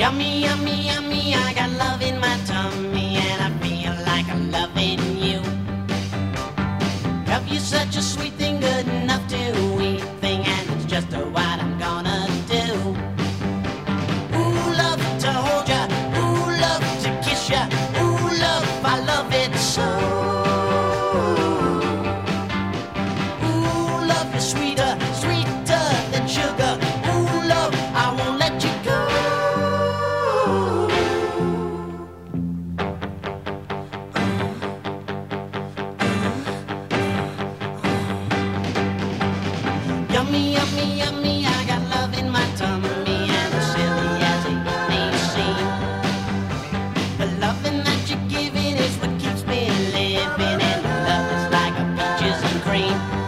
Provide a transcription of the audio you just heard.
Yummy, yummy, yummy, I got love in my tummy and I feel like I'm loving you. Love you such a sweet thing, good enough to eat thing, and it's just what I'm gonna do. Ooh, love to hold ya, ooh, love to kiss ya, ooh, love, I love it so. Ooh, love is sweeter, sweeter than sugar. Ooh, love, I won't let you go. Yummy, yummy, yummy, I got love in my tummy, and as silly as it may seem, the loving that you're giving is what keeps me living, and love is like a peaches and cream.